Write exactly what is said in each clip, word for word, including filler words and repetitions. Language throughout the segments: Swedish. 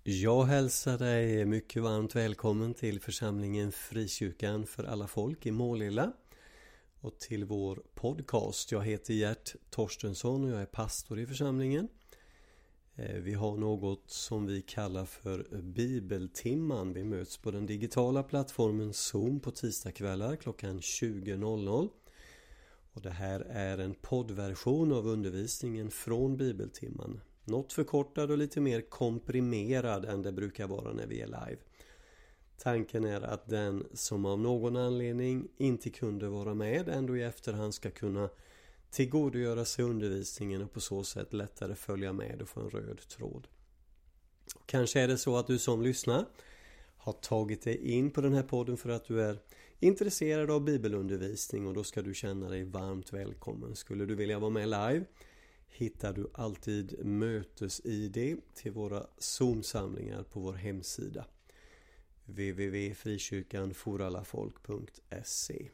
Jag hälsar dig mycket varmt välkommen till församlingen Frikyrkan för alla folk i Målilla och till vår podcast. Jag heter Gert Torstensson och jag är pastor i församlingen. Vi har något som vi kallar för Bibeltimman. Vi möts på den digitala plattformen Zoom på tisdagskvällar klockan tjugo noll noll. Och det här är en poddversion av undervisningen från Bibeltimman. Något förkortad och lite mer komprimerad än det brukar vara när vi är live. Tanken är att den som av någon anledning inte kunde vara med ändå i efterhand ska kunna tillgodogöra sig undervisningen och på så sätt lättare följa med och få en röd tråd. Kanske är det så att du som lyssnar har tagit dig in på den här podden för att du är intresserad av bibelundervisning och då ska du känna dig varmt välkommen. Skulle du vilja vara med live hittar du alltid mötes-I D till våra Zoom-samlingar på vår hemsida w w w punkt frikyrkan för alla folk punkt se.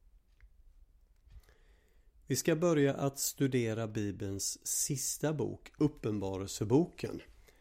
Vi ska börja att studera Bibelns sista bok, Uppenbarelseboken.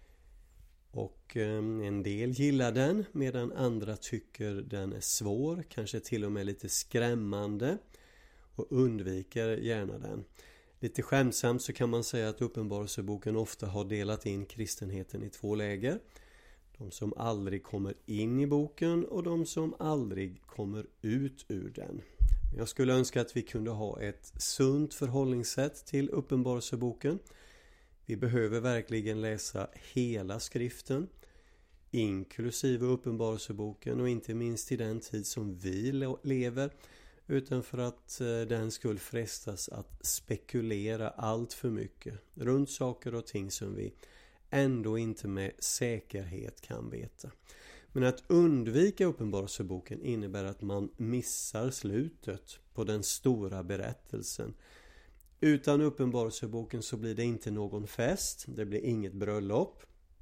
Och en del gillar den medan andra tycker den är svår, kanske till och med lite skrämmande och undviker gärna den. Lite skämtsamt så kan man säga att Uppenbarelseboken ofta har delat in kristenheten i två läger. De som aldrig kommer in i boken och de som aldrig kommer ut ur den. Jag skulle önska att vi kunde ha ett sunt förhållningssätt till Uppenbarelseboken. Vi behöver verkligen läsa hela skriften, inklusive Uppenbarelseboken och inte minst i den tid som vi lever, utan för att den skulle frestas att spekulera allt för mycket runt saker och ting som vi ändå inte med säkerhet kan veta. Men att undvika Uppenbarelseboken innebär att man missar slutet på den stora berättelsen. Utan Uppenbarelseboken så blir det inte någon fest, det blir inget bröllop.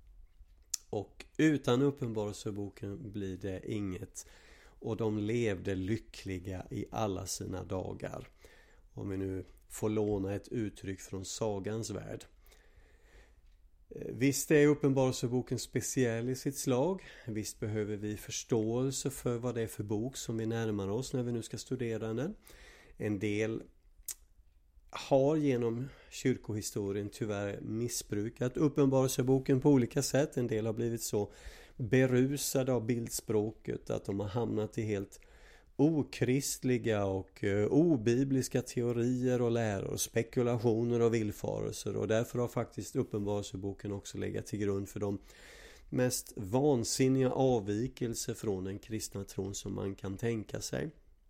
Och utan Uppenbarelseboken blir det inget. Och de levde lyckliga i alla sina dagar. Om vi nu får låna ett uttryck från sagans värld. Visst är Uppenbarelseboken speciell i sitt slag. Visst behöver vi förståelse för vad det är för bok som vi närmar oss när vi nu ska studera den. En del har genom kyrkohistorien tyvärr missbrukat Uppenbarelseboken på olika sätt. En del har blivit så berusade av bildspråket att de har hamnat i helt okristliga och obibliska teorier och läror, spekulationer och villfarelser, och därför har faktiskt Uppenbarelseboken också legat till grund för de mest vansinniga avvikelser från den kristna tron som man kan tänka sig.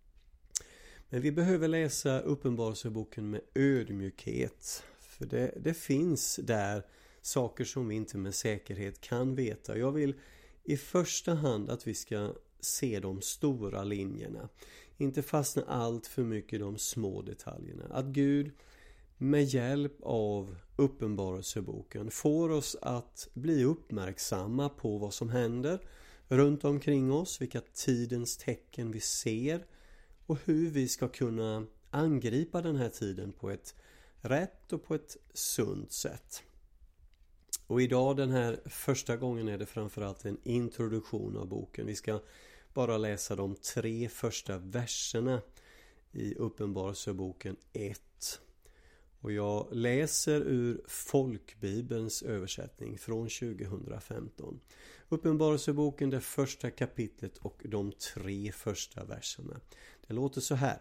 Men vi behöver läsa Uppenbarelseboken med ödmjukhet, för det, det finns där saker som vi inte med säkerhet kan veta. Jag vill i första hand att vi ska se de stora linjerna, inte fastna allt för mycket i de små detaljerna. Att Gud med hjälp av Uppenbarelseboken får oss att bli uppmärksamma på vad som händer runt omkring oss, vilka tidens tecken vi ser och hur vi ska kunna angripa den här tiden på ett rätt och på ett sunt sätt. Och idag, den här första gången, är det framförallt en introduktion av boken. Vi ska bara läsa de tre första verserna i Uppenbarelseboken ett. Och jag läser ur Folkbibelns översättning från tjugohundrafemton. Uppenbarelseboken, det första kapitlet och de tre första verserna. Det låter så här.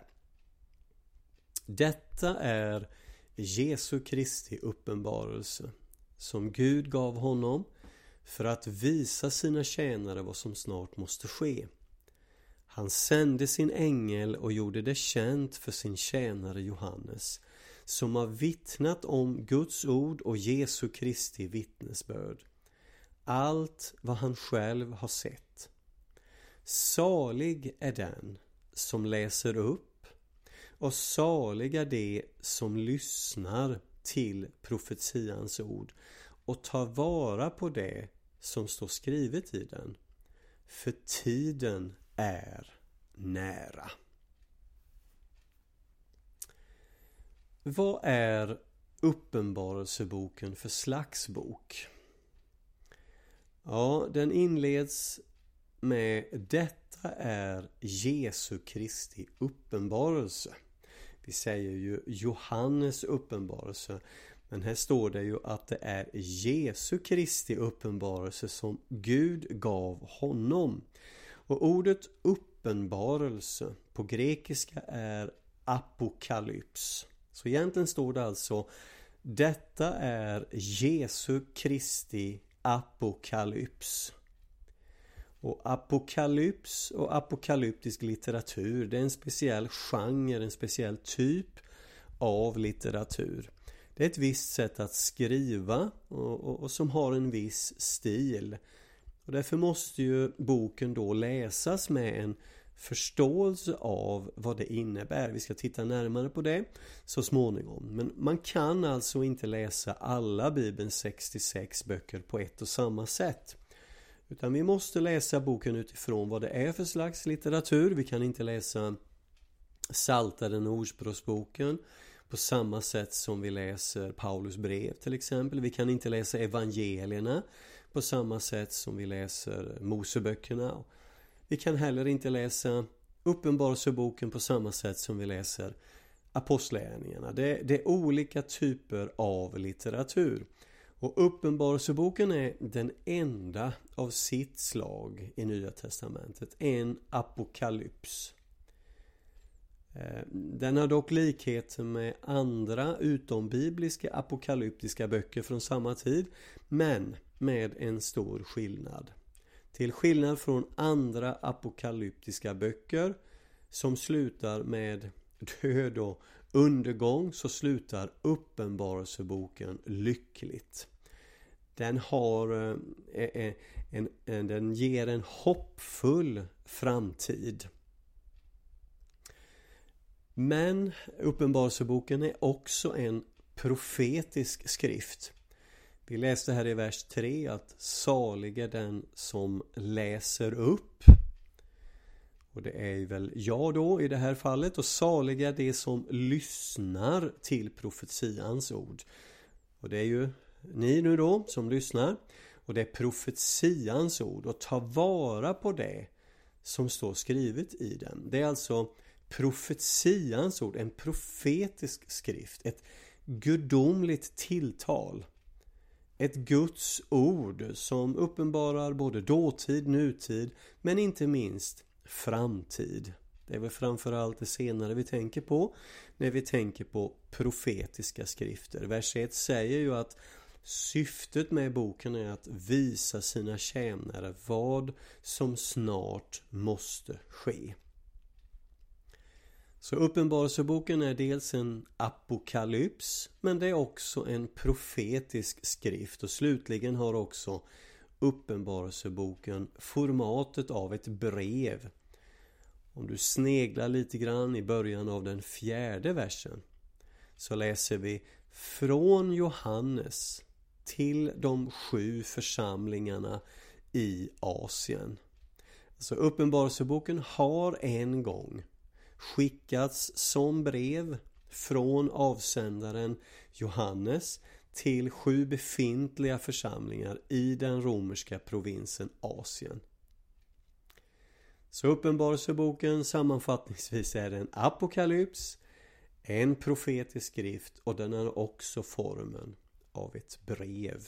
Detta är Jesu Kristi uppenbarelse, som Gud gav honom för att visa sina tjänare vad som snart måste ske. Han sände sin ängel och gjorde det känt för sin tjänare Johannes, som har vittnat om Guds ord och Jesu Kristi vittnesbörd. Allt vad han själv har sett. Salig är den som läser upp och saliga de som lyssnar till profetians ord och tar vara på det som står skrivet i den. För tiden är nära. Vad är Uppenbarelseboken för slags bok? Ja, den inleds med detta är Jesu Kristi uppenbarelse. Vi säger ju Johannes uppenbarelse, men här står det ju att det är Jesu Kristi uppenbarelse som Gud gav honom. Och ordet uppenbarelse på grekiska är apokalyps. Så egentligen står det alltså detta är Jesu Kristi apokalyps. Och apokalyps och apokalyptisk litteratur, det är en speciell genre, en speciell typ av litteratur. Det är ett visst sätt att skriva och, och, och som har en viss stil. Och därför måste ju boken då läsas med en förståelse av vad det innebär. Vi ska titta närmare på det så småningom. Men man kan alltså inte läsa alla Bibelns sextiosex böcker på ett och samma sätt. Utan vi måste läsa boken utifrån vad det är för slags litteratur. Vi kan inte läsa Psaltaren och Ordspråksboken på samma sätt som vi läser Paulus brev till exempel. Vi kan inte läsa evangelierna på samma sätt som vi läser Moseböckerna. Vi kan heller inte läsa Uppenbarelseboken på samma sätt som vi läser Apostlagärningarna. Det, det är olika typer av litteratur. Och Uppenbarelseboken är den enda av sitt slag i Nya Testamentet. En apokalyps. Den har dock likheter med andra utombibliska apokalyptiska böcker från samma tid, men med en stor skillnad. Till skillnad från andra apokalyptiska böcker som slutar med död och undergång, så slutar Uppenbarelseboken lyckligt. Den har en, en, en, den ger en hoppfull framtid. Men Uppenbarelseboken är också en profetisk skrift. Vi läste här i vers tre att salig är den som läser upp. Och det är väl jag då i det här fallet. Och salig är det som lyssnar till profetians ord. Och det är ju ni nu då som lyssnar. Och det är profetians ord. Och ta vara på det som står skrivet i den. Det är alltså profetians ord. En profetisk skrift. Ett gudomligt tilltal. Ett Guds ord som uppenbarar både dåtid, nutid, men inte minst framtid. Det är väl framförallt det senare vi tänker på när vi tänker på profetiska skrifter. Vers ett säger ju att syftet med boken är att visa sina tjänare vad som snart måste ske. Så Uppenbarelseboken är dels en apokalyps, men det är också en profetisk skrift. Och slutligen har också Uppenbarelseboken formatet av ett brev. Om du sneglar lite grann i början av den fjärde versen så läser vi från Johannes till de sju församlingarna i Asien. Alltså Uppenbarelseboken har en gång skickats som brev från avsändaren Johannes till sju befintliga församlingar i den romerska provinsen Asien. Så Uppenbarelseboken sammanfattningsvis är en apokalyps, en profetisk skrift, och den har också formen av ett brev.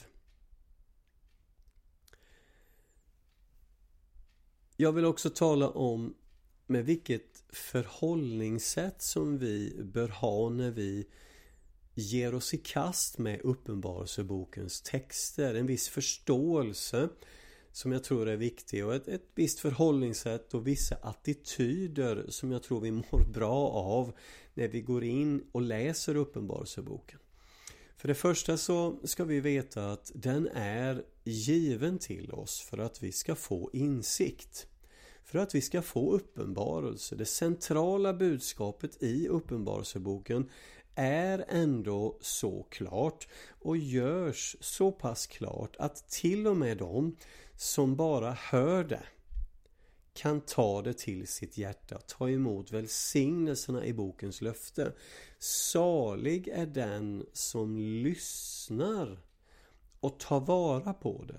Jag vill också tala om med vilket förhållningssätt som vi bör ha när vi ger oss i kast med Uppenbarelsebokens texter. En viss förståelse som jag tror är viktig, och ett, ett visst förhållningssätt och vissa attityder som jag tror vi mår bra av när vi går in och läser Uppenbarelseboken. För det första så ska vi veta att den är given till oss för att vi ska få insikt. För att vi ska få uppenbarelse. Det centrala budskapet i Uppenbarelseboken är ändå så klart och görs så pass klart att till och med de som bara hör det kan ta det till sitt hjärta, ta emot välsignelserna i bokens löfte. Salig är den som lyssnar och tar vara på det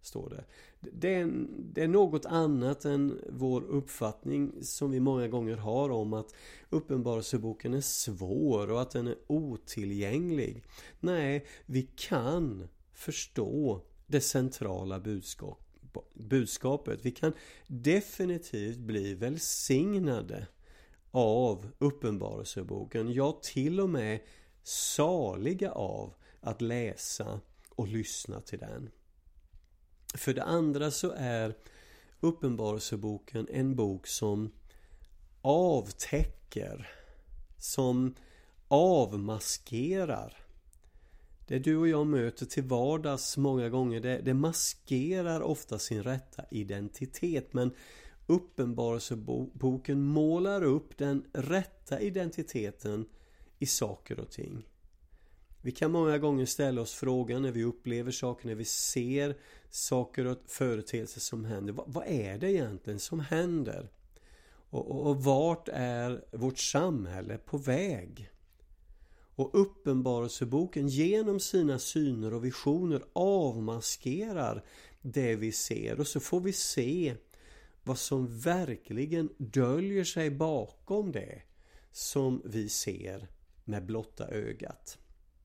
står det. Det är, det är något annat än vår uppfattning som vi många gånger har om att Uppenbarelseboken är svår och att den är otillgänglig. Nej, vi kan förstå det centrala budskap, budskapet. Vi kan definitivt bli välsignade av Uppenbarelseboken. Ja, till och med saliga av att läsa och lyssna till den. För det andra så är Uppenbarelseboken en bok som avtäcker, som avmaskerar. Det du och jag möter till vardags många gånger, det, det maskerar ofta sin rätta identitet. Men Uppenbarelseboken målar upp den rätta identiteten i saker och ting. Vi kan många gånger ställa oss frågan när vi upplever saker, när vi ser saker och företeelser som händer. Vad, vad är det egentligen som händer? Och, och, och vart är vårt samhälle på väg? Och Uppenbarelseboken genom sina syner och visioner avmaskerar det vi ser. Och så får vi se vad som verkligen döljer sig bakom det som vi ser med blotta ögat.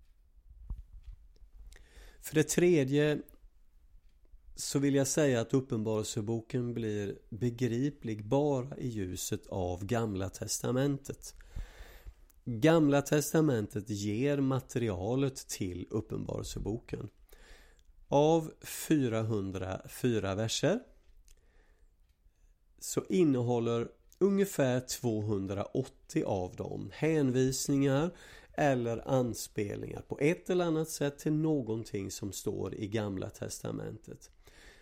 För det tredje så vill jag säga att Uppenbarelseboken blir begriplig bara i ljuset av Gamla testamentet. Gamla testamentet ger materialet till Uppenbarelseboken. Av fyrahundrafyra verser så innehåller ungefär tvåhundraåttio av dem hänvisningar eller anspelningar på ett eller annat sätt till någonting som står i Gamla testamentet.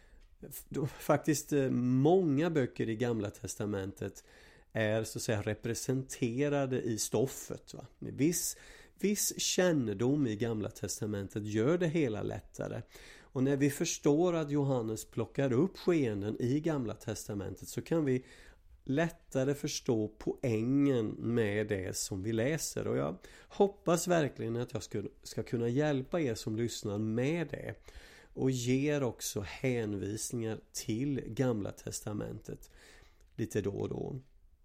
Faktiskt många böcker i Gamla testamentet är så att säga representerade i stoffet. Va? Viss, viss kännedom i Gamla testamentet gör det hela lättare. Och när vi förstår att Johannes plockar upp skeenden i Gamla testamentet så kan vi lättare förstå poängen med det som vi läser. Och jag hoppas verkligen att jag ska, ska kunna hjälpa er som lyssnar med det. Och ger också hänvisningar till Gamla testamentet lite då och då.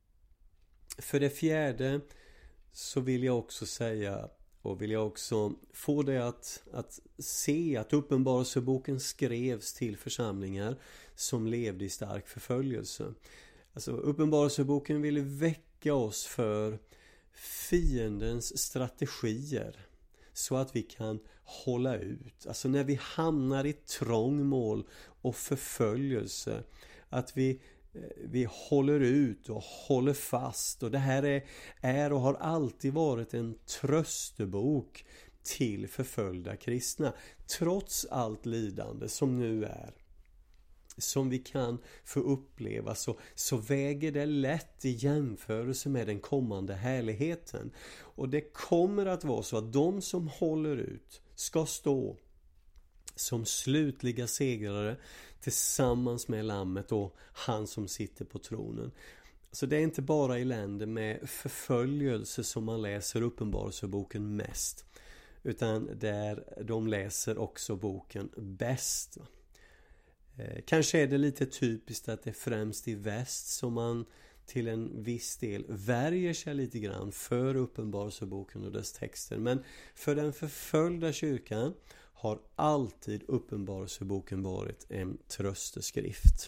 För det fjärde så vill jag också säga och vill jag också få det att, att se att Uppenbarelseboken skrevs till församlingar som levde i stark förföljelse. Alltså Uppenbarelseboken ville väcka oss för fiendens strategier så att vi kan hålla ut. Alltså när vi hamnar i trångmål och förföljelse, att vi Vi håller ut och håller fast. Och det här är, är och har alltid varit en tröstebok till förföljda kristna. Trots allt lidande som nu är, som vi kan få uppleva, så, så väger det lätt i jämförelse med den kommande härligheten. Och det kommer att vara så att de som håller ut ska stå som slutliga segrare tillsammans med lammet och han som sitter på tronen. Så det är inte bara i länder med förföljelse som man läser Uppenbarelseboken mest, utan där de läser också boken bäst. Kanske är det lite typiskt att det är främst i väst som man till en viss del värjer sig lite grann för Uppenbarelseboken och dess texter. Men för den förföljda kyrkan har alltid Uppenbarelseboken varit en trösteskrift.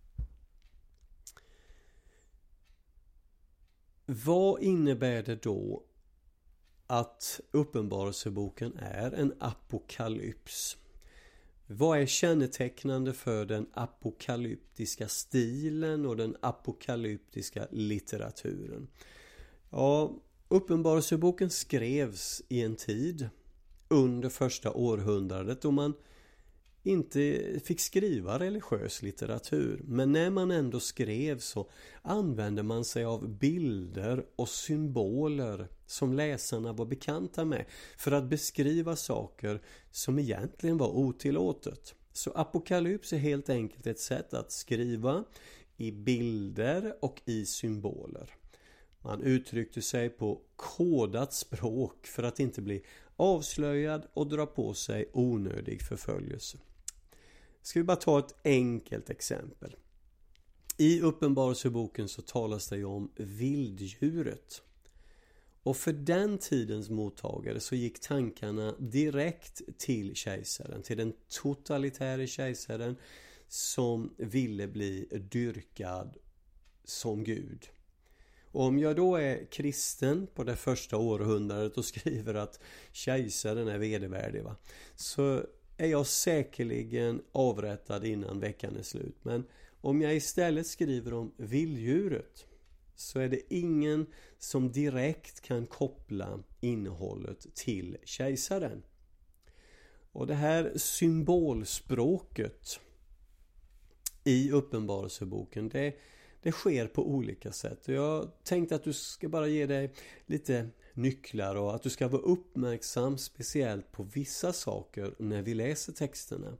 Vad innebär det då att Uppenbarelseboken är en apokalyps? Vad är kännetecknande för den apokalyptiska stilen och den apokalyptiska litteraturen? Ja, Uppenbarelseboken skrevs i en tid under första århundradet då man inte fick skriva religiös litteratur. Men när man ändå skrev så använde man sig av bilder och symboler som läsarna var bekanta med för att beskriva saker som egentligen var otillåtet. Så apokalyps är helt enkelt ett sätt att skriva i bilder och i symboler. Man uttryckte sig på kodat språk för att inte bli avslöjad och dra på sig onödig förföljelse. Ska vi bara ta ett enkelt exempel. I Uppenbarelseboken så talas det ju om vilddjuret. Och för den tidens mottagare så gick tankarna direkt till kejsaren, till den totalitära kejsaren som ville bli dyrkad som Gud. Och om jag då är kristen på det första århundradet och skriver att kejsaren är vedervärdig, va? Så är jag säkerligen avrättad innan veckan är slut. Men om jag istället skriver om vilddjuret så är det ingen som direkt kan koppla innehållet till kejsaren. Och det här symbolspråket i Uppenbarelseboken, det, det sker på olika sätt. Och jag tänkte att du ska bara ge dig lite nycklar och att du ska vara uppmärksam speciellt på vissa saker när vi läser texterna.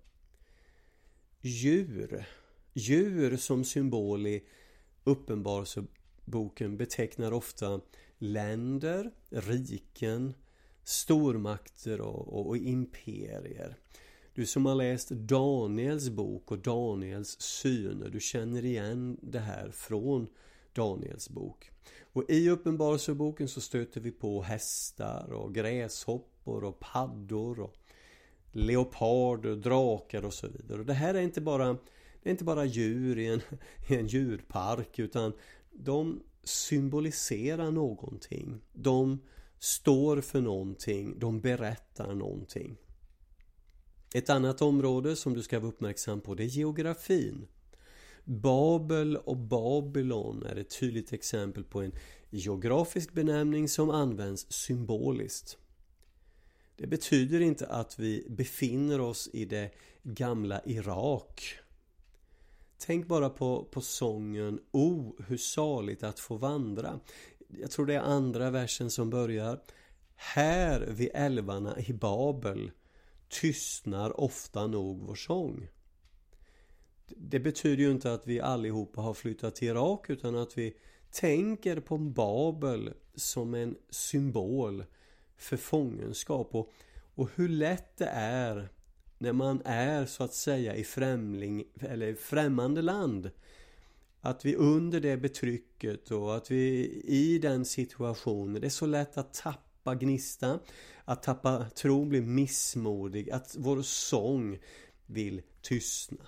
Djur. Djur som symbol i Uppenbarelseboken betecknar ofta länder, riken, stormakter och, och, och imperier. Du som har läst Daniels bok och Daniels syner, du känner igen det här från Daniels bok. Och i Uppenbarelseboken så stöter vi på hästar och gräshoppor och paddor och leoparder, drakar och så vidare. Och det här är inte bara, det är inte bara djur i en, i en djurpark, utan de symboliserar någonting. De står för någonting, de berättar någonting. Ett annat område som du ska vara uppmärksam på, det är geografin. Babel och Babylon är ett tydligt exempel på en geografisk benämning som används symboliskt. Det betyder inte att vi befinner oss i det gamla Irak. Tänk bara på, på sången O, hur saligt att få vandra. Jag tror det är andra versen som börjar: här vid älvarna i Babel tystnar ofta nog vår sång. Det betyder ju inte att vi allihopa har flyttat till Irak, utan att vi tänker på Babel som en symbol för fångenskap och, och hur lätt det är när man är så att säga i främling eller främmande land, att vi under det betrycket och att vi i den situationen, det är så lätt att tappa gnista, att tappa tro, bli missmodig, att vår sång vill tystna.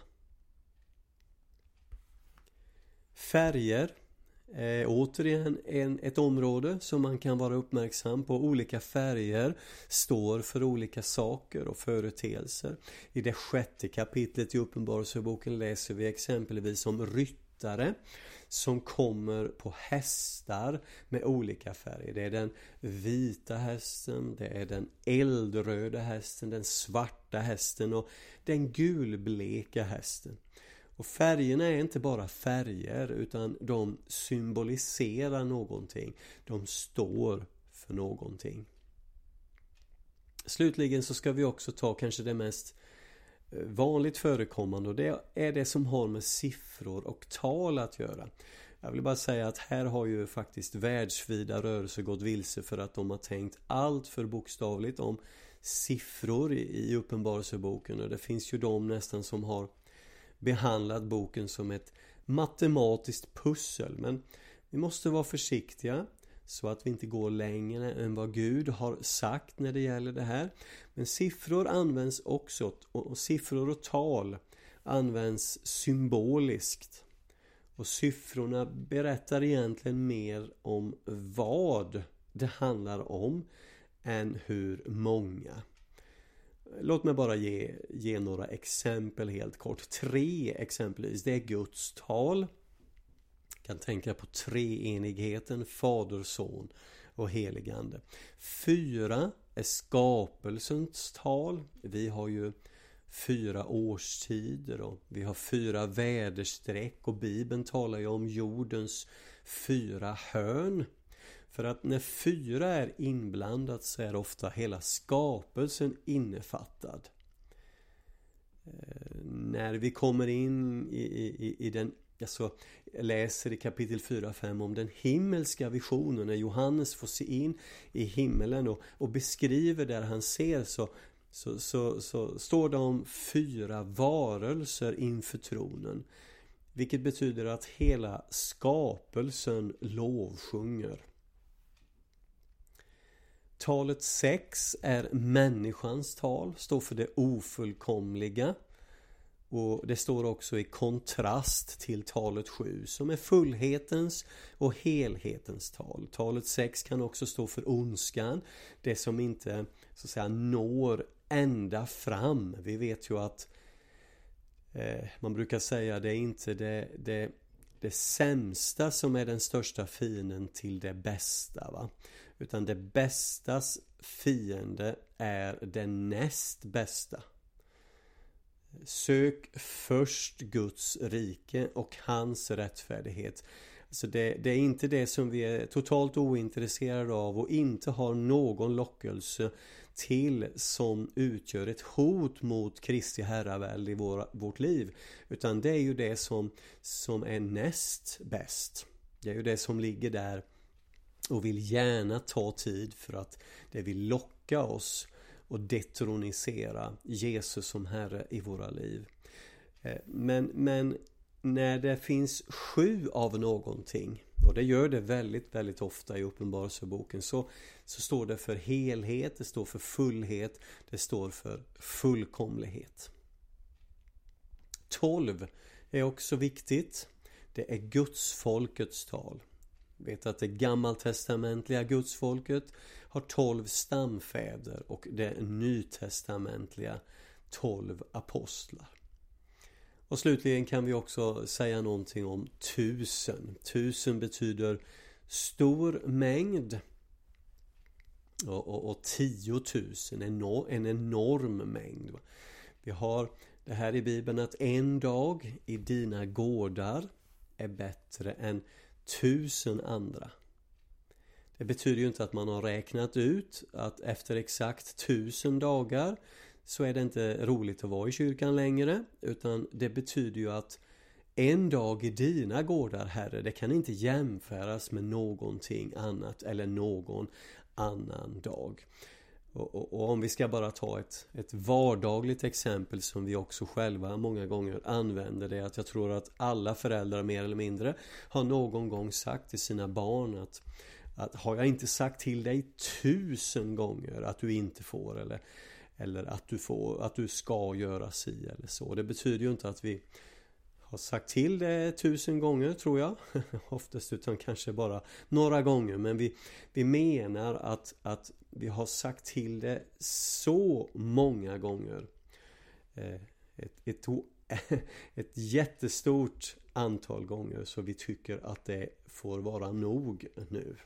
Färger är återigen en, ett område som man kan vara uppmärksam på. Olika färger står för olika saker och företeelser. I det sjätte kapitlet i Uppenbarelseboken läser vi exempelvis om ryttare som kommer på hästar med olika färger. Det är den vita hästen, det är den eldröda hästen, den svarta hästen och den gulbleka hästen. Och färgerna är inte bara färger, utan de symboliserar någonting. De står för någonting. Slutligen så ska vi också ta kanske det mest vanligt förekommande, och det är det som har med siffror och tal att göra. Jag vill bara säga att här har ju faktiskt världsvida rörelser gått vilse för att de har tänkt allt för bokstavligt om siffror i Uppenbarelseboken, och det finns ju de nästan som har behandlat boken som ett matematiskt pussel. Men vi måste vara försiktiga så att vi inte går längre än vad Gud har sagt när det gäller det här. Men siffror används också, och siffror och tal används symboliskt. Och siffrorna berättar egentligen mer om vad det handlar om än hur många. Låt mig bara ge, ge några exempel helt kort. Tre exempelvis, det är Guds tal. Jag kan tänka på treenigheten, Fader, Son och Heligande. Fyra är skapelsens tal. Vi har ju fyra årstider och vi har fyra väderstreck, och Bibeln talar ju om jordens fyra hörn. För att när fyra är inblandat så är ofta hela skapelsen innefattad. Eh, när vi kommer in i, i, i den, alltså, jag läser i kapitel fyra fem om den himmelska visionen, när Johannes får se in i himmelen och, och beskriver där han ser, så, så, så, så står det om fyra varelser inför tronen. Vilket betyder att hela skapelsen lovsjunger. Talet sex är människans tal, står för det ofullkomliga. Och det står också i kontrast till talet sju som är fullhetens och helhetens tal. Talet sex kan också stå för ondskan, det som inte så att säga når ända fram. Vi vet ju att eh, man brukar säga det är inte det, det, det sämsta som är den största fienden till det bästa, va? Utan det bästas fiende är det näst bästa. Sök först Guds rike och hans rättfärdighet. Alltså det, det är inte det som vi är totalt ointresserade av och inte har någon lockelse till som utgör ett hot mot Kristi herravälde i vår, vårt liv. Utan det är ju det som, som är näst bäst. Det är ju det som ligger där och vill gärna ta tid för att det vill locka oss och detronisera Jesus som Herre i våra liv. Men, men när det finns sju av någonting, och det gör det väldigt, väldigt ofta i Uppenbarelseboken, så, så står det för helhet, det står för fullhet, det står för fullkomlighet. Tolv är också viktigt. Det är Guds folkets tal. Vet att det gammaltestamentliga gudsfolket har tolv stamfäder och det nytestamentliga tolv apostlar. Och slutligen kan vi också säga någonting om tusen. Tusen betyder stor mängd och, och, och tiotusen, en, en enorm mängd. Vi har det här i Bibeln att en dag i dina gårdar är bättre än tusen andra. Det betyder ju inte att man har räknat ut att efter exakt tusen dagar så är det inte roligt att vara i kyrkan längre, utan det betyder ju att en dag i dina gårdar, Herre, det kan inte jämföras med någonting annat eller någon annan dag. Och, och, och om vi ska bara ta ett, ett vardagligt exempel som vi också själva många gånger använder, det är att jag tror att alla föräldrar mer eller mindre har någon gång sagt till sina barn att, att har jag inte sagt till dig tusen gånger att du inte får eller, eller att du får, att du ska göra si eller så. Det betyder ju inte att vi har sagt till det tusen gånger, tror jag. Oftast, utan kanske bara några gånger. Men vi, vi menar att, att vi har sagt till det så många gånger. Eh, ett, ett, ett jättestort antal gånger så vi tycker att det får vara nog nu.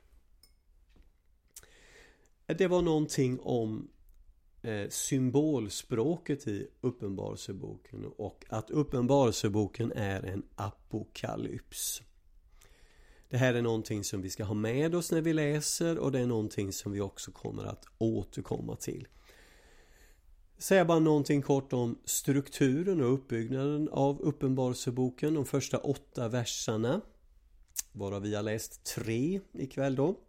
Det var någonting om Eh, symbolspråket i Uppenbarelseboken och att Uppenbarelseboken är en apokalyps. Det här är någonting som vi ska ha med oss när vi läser och det är någonting som vi också kommer att återkomma till. Säga bara någonting kort om strukturen och uppbyggnaden av Uppenbarelseboken, de första åtta verserna, varav vi har läst tre ikväll då.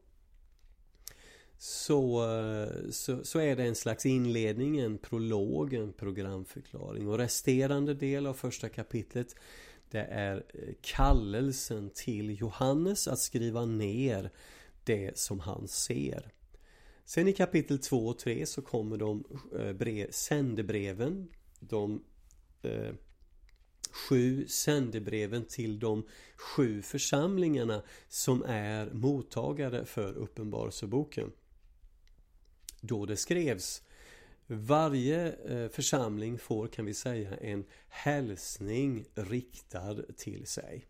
Så, så, så är det en slags inledning, en prolog, en programförklaring. Och resterande del av första kapitlet, det är kallelsen till Johannes att skriva ner det som han ser. Sen i kapitel två och tre så kommer de brev, sändebreven, de eh, sju sändebreven till de sju församlingarna som är mottagare för Uppenbarelseboken. Då det skrevs. Varje församling får, kan vi säga, en hälsning riktad till sig.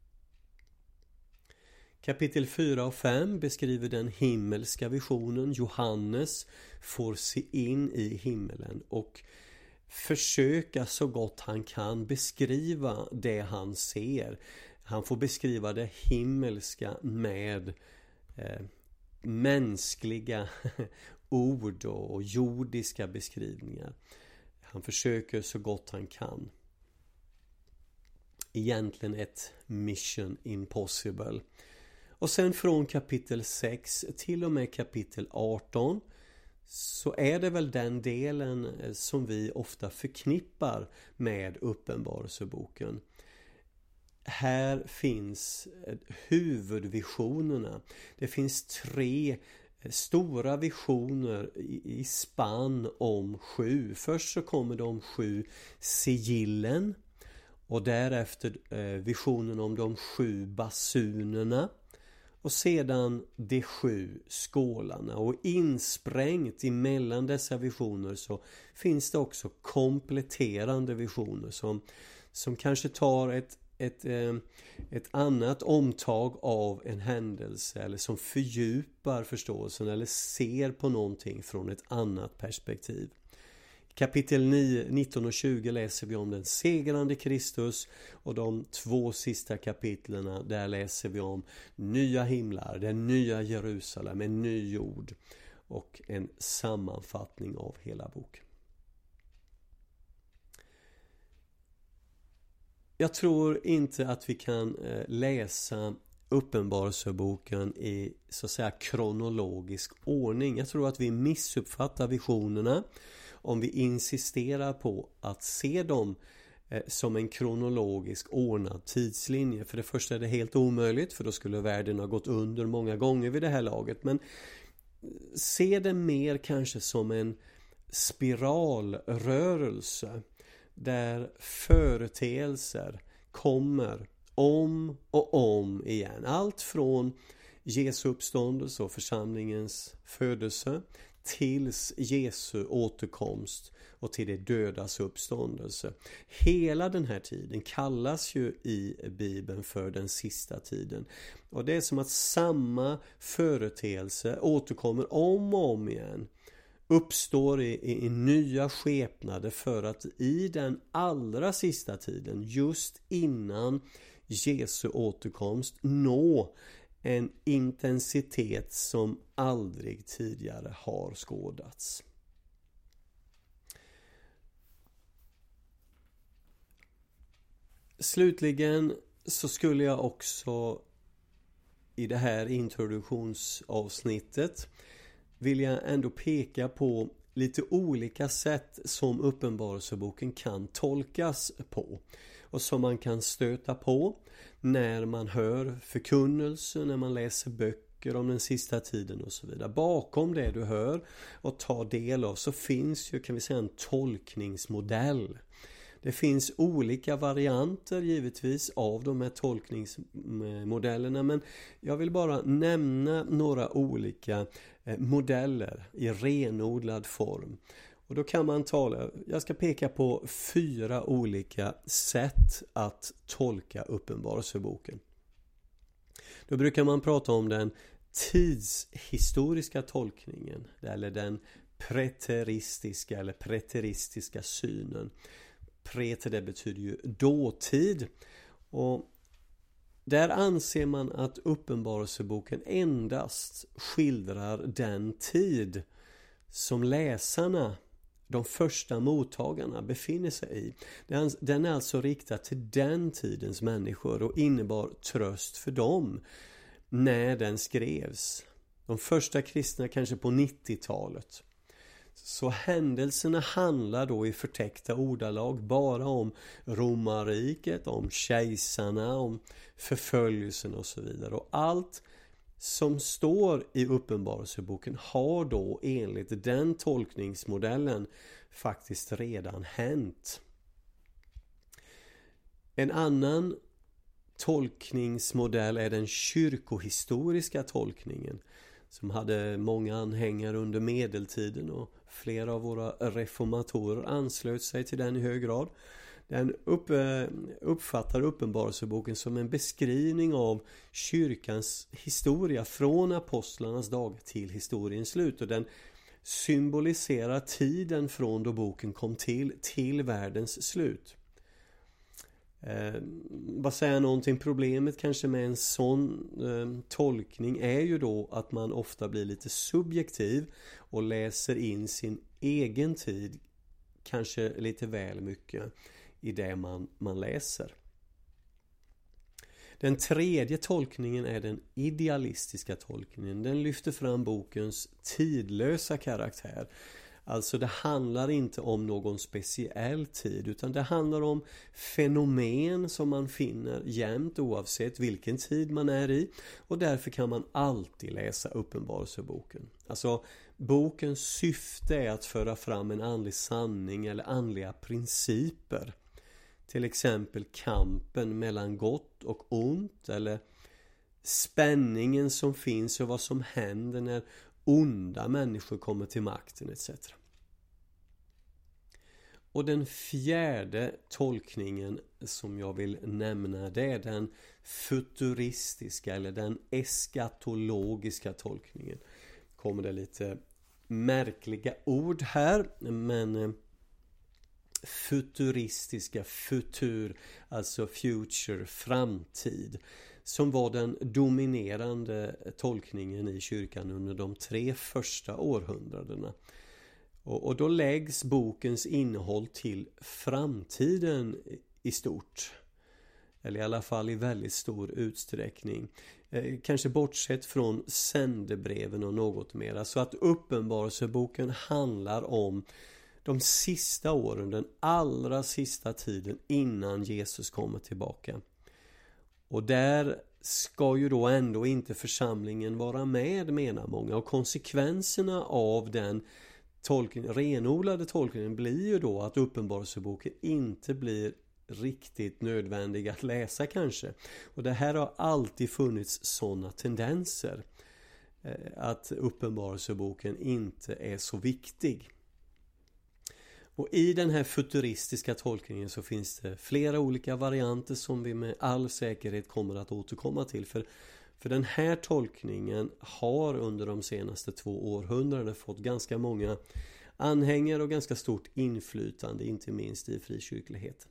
Kapitel fyra och fem beskriver den himmelska visionen. Johannes får se in i himmelen och försöka så gott han kan beskriva det han ser. Han får beskriva det himmelska med eh, mänskliga ord och jordiska beskrivningar. Han försöker så gott han kan. Egentligen ett mission impossible. Och sen från kapitel sex till och med kapitel arton så är det väl den delen som vi ofta förknippar med Uppenbarelseboken. Här finns huvudvisionerna. Det finns tre stora visioner i spann om sju. Först så kommer de sju sigillen och därefter visionen om de sju basunerna. Och sedan de sju skålarna, och insprängt emellan dessa visioner så finns det också kompletterande visioner som, som kanske tar ett, ett, ett annat omtag av en händelse, eller som fördjupar förståelsen eller ser på någonting från ett annat perspektiv. Kapitel nio, nitton och tjugo läser vi om den segrande Kristus, och de två sista kapitlerna där läser vi om nya himlar, den nya Jerusalem, en ny jord och en sammanfattning av hela boken. Jag tror inte att vi kan läsa Uppenbarelseboken i så att säga kronologisk ordning. Jag tror att vi missuppfattar visionerna om vi insisterar på att se dem som en kronologisk ordnad tidslinje. För det första är det helt omöjligt, för då skulle världen ha gått under många gånger vid det här laget. Men se det mer kanske som en spiralrörelse där företeelser kommer om och om igen. Allt från Jesu uppståndelse och församlingens födelse tills Jesu återkomst och till det dödas uppståndelse. Hela den här tiden kallas ju i Bibeln för den sista tiden. Och det är som att samma företeelse återkommer om och om igen. Uppstår i, i, i nya skepnader för att i den allra sista tiden, just innan Jesu återkomst, nå en intensitet som aldrig tidigare har skådats. Slutligen så skulle jag också i det här introduktionsavsnittet vilja ändå peka på lite olika sätt som Uppenbarelseboken kan tolkas på och som man kan stöta på när man hör förkunnelse, när man läser böcker om den sista tiden och så vidare. Bakom det du hör och tar del av så finns ju, kan vi säga, en tolkningsmodell. Det finns olika varianter givetvis av de här tolkningsmodellerna, men jag vill bara nämna några olika modeller i renodlad form. Och då kan man tala, jag ska peka på fyra olika sätt att tolka Uppenbarelseboken. Då brukar man prata om den tidshistoriska tolkningen, eller den preteristiska eller preteristiska synen. Preter, det betyder ju dåtid, och där anser man att Uppenbarelseboken endast skildrar den tid som läsarna, de första mottagarna, befinner sig i. Den är alltså riktad till den tidens människor och innebar tröst för dem när den skrevs. De första kristna kanske på nittiotalet. Så händelserna handlar då i förtäckta ordalag bara om romarriket, om kejsarna, om förföljelsen och så vidare. Och allt som står i Uppenbarelseboken har då enligt den tolkningsmodellen faktiskt redan hänt. En annan tolkningsmodell är den kyrkohistoriska tolkningen, som hade många anhängare under medeltiden, och flera av våra reformatorer anslöt sig till den i hög grad. Den upp, uppfattar Uppenbarelseboken som en beskrivning av kyrkans historia från apostlarnas dag till historiens slut, och den symboliserar tiden från då boken kom till till världens slut. Eh, vad säger någonting? Problemet kanske med en sån eh, tolkning är ju då att man ofta blir lite subjektiv och läser in sin egen tid kanske lite väl mycket i det man, man läser. Den tredje tolkningen är den idealistiska tolkningen. Den lyfter fram bokens tidlösa karaktär. Alltså det handlar inte om någon speciell tid, utan det handlar om fenomen som man finner jämt oavsett vilken tid man är i. Och därför kan man alltid läsa Uppenbarelseboken. Alltså bokens syfte är att föra fram en andlig sanning eller andliga principer. Till exempel kampen mellan gott och ont, eller spänningen som finns och vad som händer när onda människor kommer till makten et cetera. Och den fjärde tolkningen som jag vill nämna, det är den futuristiska eller den eskatologiska tolkningen. Kommer det lite märkliga ord här, men futuristiska, futur, alltså future, framtid, som var den dominerande tolkningen i kyrkan under de tre första århundradena. Och, och då läggs bokens innehåll till framtiden i stort. Eller i alla fall i väldigt stor utsträckning. Eh, kanske bortsett från sändebreven och något mera. Så att Uppenbarelseboken handlar om de sista åren, den allra sista tiden innan Jesus kommer tillbaka. Och där ska ju då ändå inte församlingen vara med, menar många. Och konsekvenserna av den tolkningen, renodlade tolkningen, blir ju då att Uppenbarelseboken inte blir riktigt nödvändig att läsa kanske. Och det här har alltid funnits sådana tendenser. Att Uppenbarelseboken inte är så viktig. Och i den här futuristiska tolkningen så finns det flera olika varianter som vi med all säkerhet kommer att återkomma till. För, för den här tolkningen har under de senaste två århundraden fått ganska många anhängare och ganska stort inflytande, inte minst i frikyrkligheten.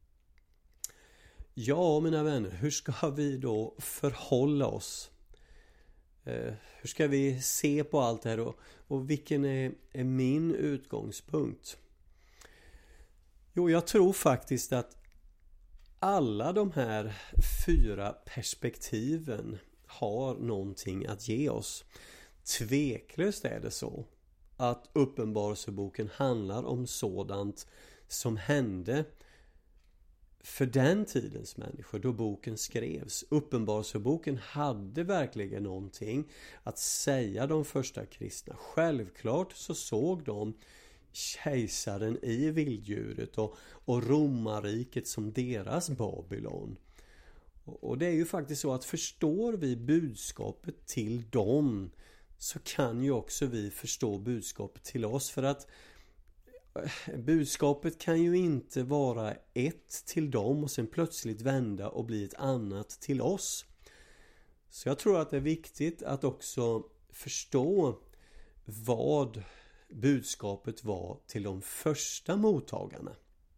Ja, mina vänner, hur ska vi då förhålla oss? Eh, hur ska vi se på allt det här och, och vilken är, är min utgångspunkt? Jo, jag tror faktiskt att alla de här fyra perspektiven har någonting att ge oss. Tveklöst är det så att Uppenbarelseboken handlar om sådant som hände för den tidens människor då boken skrevs. Uppenbarelseboken hade verkligen någonting att säga de första kristna. Självklart så såg de kejsaren i vilddjuret och, och romarriket som deras Babylon. Och, och det är ju faktiskt så att förstår vi budskapet till dem, så kan ju också vi förstå budskapet till oss. För att budskapet kan ju inte vara ett till dem och sen plötsligt vända och bli ett annat till oss. Så jag tror att det är viktigt att också förstå vad budskapet var till de första mottagarna.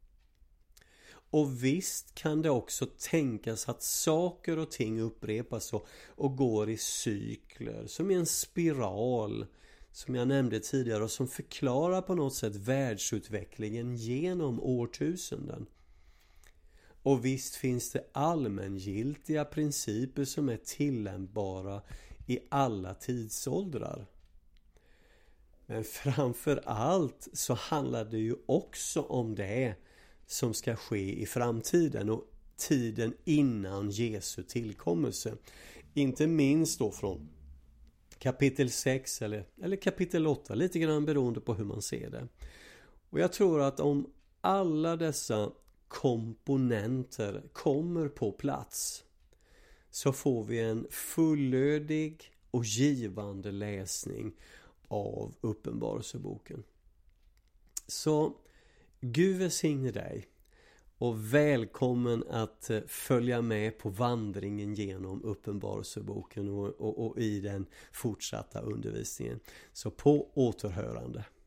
Och visst kan det också tänkas att saker och ting upprepas och, och går i cykler, som i en spiral, som jag nämnde tidigare, och som förklarar på något sätt världsutvecklingen genom årtusenden. Och visst finns det allmängiltiga principer som är tillämpbara i alla tidsåldrar. Men framför allt så handlar det ju också om det som ska ske i framtiden och tiden innan Jesu tillkommelse. Inte minst då från kapitel sex eller, eller kapitel åtta, lite grann beroende på hur man ser det. Och jag tror att om alla dessa komponenter kommer på plats, så får vi en fullödig och givande läsning av Uppenbarelseboken. Så Gud välsigne dig och välkommen att följa med på vandringen genom Uppenbarelseboken och, och, och i den fortsatta undervisningen. Så på återhörande.